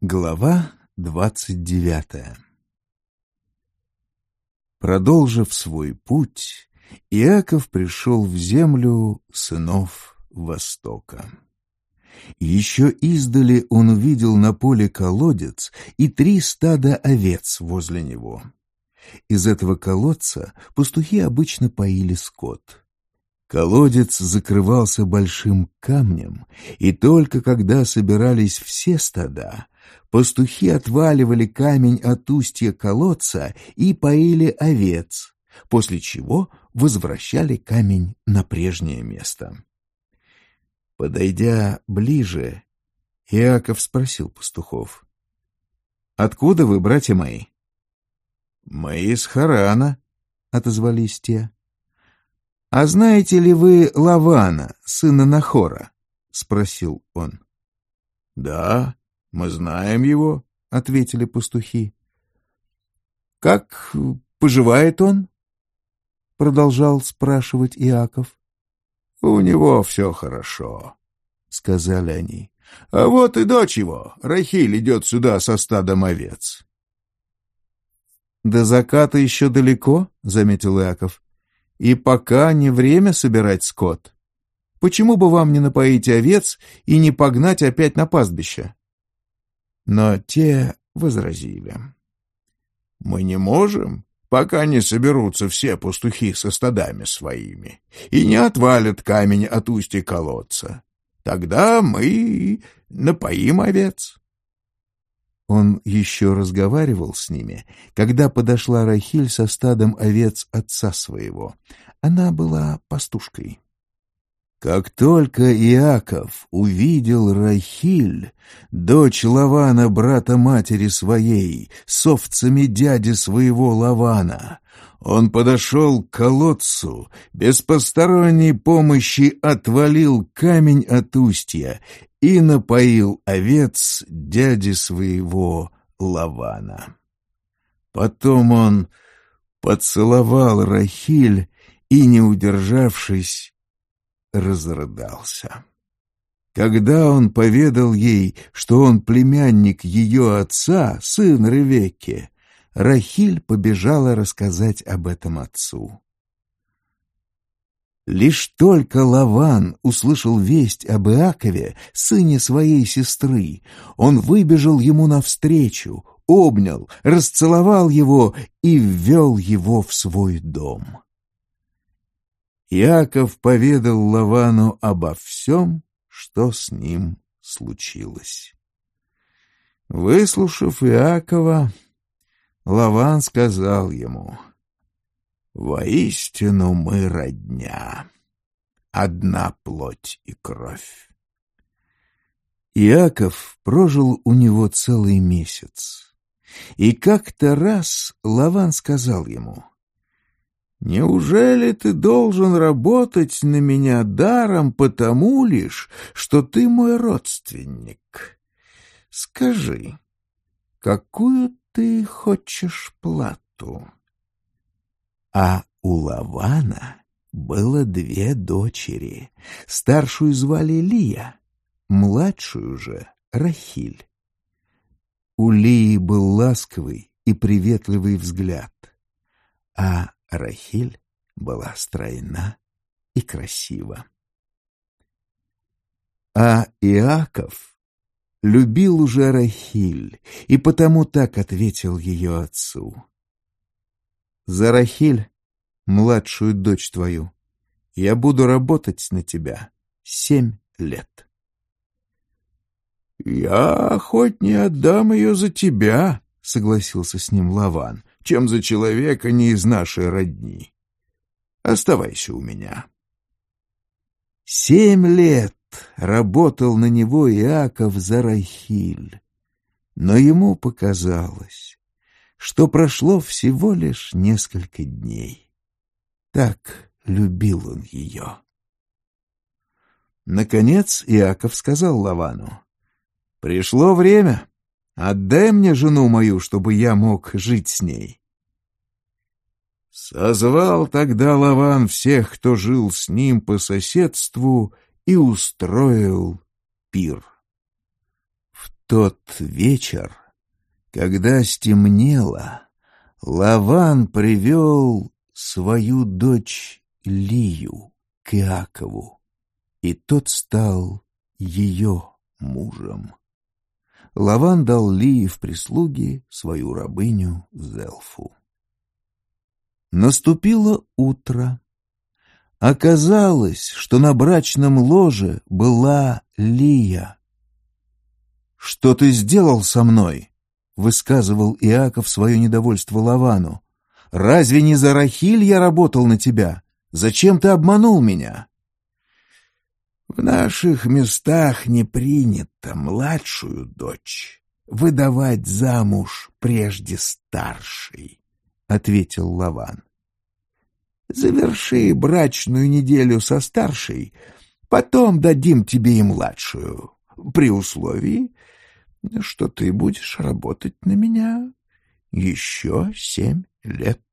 Глава 29. Продолжив свой путь, Иаков пришел в землю сынов Востока. Еще издали он увидел на поле колодец и 3 стада овец возле него. Из этого колодца пастухи обычно поили скот. Колодец закрывался большим камнем, и только когда собирались все стада, пастухи отваливали камень от устья колодца и поили овец, после чего возвращали камень на прежнее место. Подойдя ближе, Иаков спросил пастухов: «Откуда вы, братья мои?» «Мы из Харана», — отозвались те. «А знаете ли вы Лавана, сына Нахора?» — спросил он. «Да, мы знаем его», — ответили пастухи. «Как поживает он?» — продолжал спрашивать Иаков. «У него все хорошо», — сказали они. «А вот и дочь его, Рахиль, идет сюда со стадом овец». «До заката еще далеко», — заметил Иаков. «И пока не время собирать скот. Почему бы вам не напоить овец и не погнать опять на пастбище?» Но те возразили: «Мы не можем, пока не соберутся все пастухи со стадами своими и не отвалят камень от устья колодца. Тогда мы напоим овец». Он еще разговаривал с ними, когда подошла Рахиль со стадом овец отца своего. Она была пастушкой. Как только Иаков увидел Рахиль, дочь Лавана, брата матери своей, с овцами дяди своего Лавана, он подошел к колодцу, без посторонней помощи отвалил камень от устья и напоил овец дяди своего Лавана. Потом он поцеловал Рахиль и, не удержавшись, разрыдался. Когда он поведал ей, что он племянник ее отца, сын Ревекки, Рахиль побежала рассказать об этом отцу. Лишь только Лаван услышал весть об Иакове, сыне своей сестры, он выбежал ему навстречу, обнял, расцеловал его и ввел его в свой дом. Иаков поведал Лавану обо всем, что с ним случилось. Выслушав Иакова, Лаван сказал ему: «Воистину мы родня, одна плоть и кровь». Иаков прожил у него целый месяц, и как-то раз Лаван сказал ему: «Неужели ты должен работать на меня даром потому лишь, что ты мой родственник? Скажи, какую ты хочешь плату?» А у Лавана было 2 дочери. Старшую звали Лия, младшую же Рахиль. У Лии был ласковый и приветливый взгляд, а Рахиль была стройна и красива. А Иаков любил уже Рахиль, и потому так ответил ее отцу: «За Рахиль, младшую дочь твою, я буду работать на тебя 7 лет». «Я хоть не отдам ее за тебя», — согласился с ним Лаван, «чем за человека не из нашей родни. Оставайся у меня». 7 лет работал на него Иаков за Рахиль, но ему показалось, что прошло всего лишь несколько дней. Так любил он ее. Наконец Иаков сказал Лавану: «Пришло время. Отдай мне жену мою, чтобы я мог жить с ней». Созвал тогда Лаван всех, кто жил с ним по соседству, и устроил пир. В тот вечер, когда стемнело, Лаван привел свою дочь Лию к Иакову, и тот стал ее мужем. Лаван дал Лии в прислуги свою рабыню Зелфу. Наступило утро. Оказалось, что на брачном ложе была Лия. «Что ты сделал со мной?» — высказывал Иаков свое недовольство Лавану. «Разве не за Рахиль я работал на тебя? Зачем ты обманул меня?» «В наших местах не принято младшую дочь выдавать замуж прежде старшей», — ответил Лаван. «Заверши брачную неделю со старшей, потом дадим тебе и младшую, при условии, что ты будешь работать на меня еще 7 лет».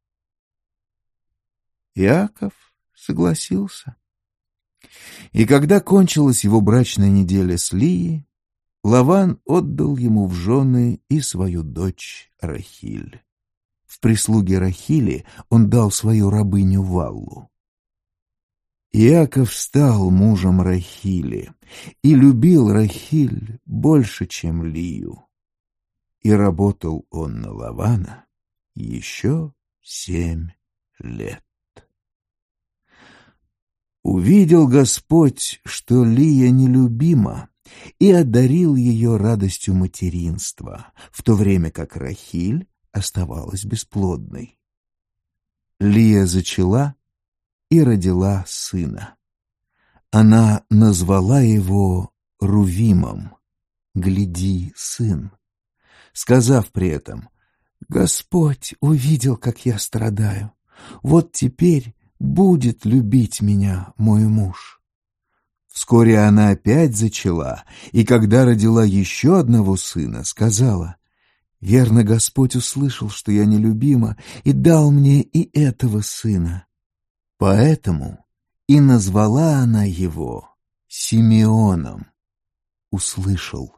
Иаков согласился. И когда кончилась его брачная неделя с Лией, Лаван отдал ему в жены и свою дочь Рахиль. В прислуге Рахили он дал свою рабыню Валлу. Иаков стал мужем Рахили и любил Рахиль больше, чем Лию. И работал он на Лавана еще 7 лет. Увидел Господь, что Лия нелюбима, и одарил ее радостью материнства, в то время как Рахиль оставалась бесплодной. Лия зачала и родила сына. Она назвала его Рувимом, «Гляди, сын», сказав при этом: «Господь увидел, как я страдаю. Вот теперь будет любить меня мой муж». Вскоре она опять зачала, и когда родила еще одного сына, сказала: «Верно, Господь услышал, что я нелюбима, и дал мне и этого сына». Поэтому и назвала она его Симеоном, услышал.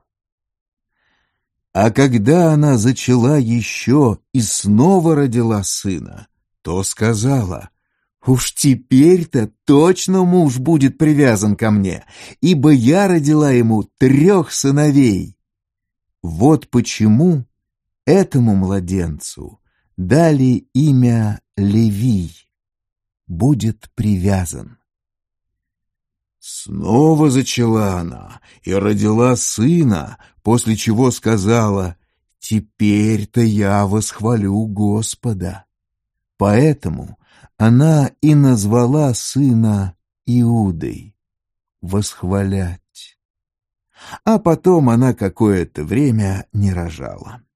А когда она зачала еще и снова родила сына, то сказала: «Уж теперь-то точно муж будет привязан ко мне, ибо я родила ему 3 сыновей». Вот почему этому младенцу дали имя Левий, будет привязан. Снова зачала она и родила сына, после чего сказала: «Теперь-то я восхвалю Господа». Поэтому она и назвала сына Иудой, восхвалять. А потом она какое-то время не рожала.